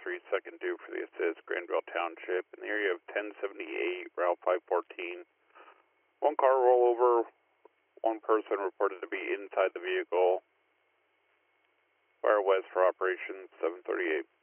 3, second due for the assist, Granville Township, in the area of 1078, Route 514. One car rollover, one person reported to be inside the vehicle. Fire west for operation 738.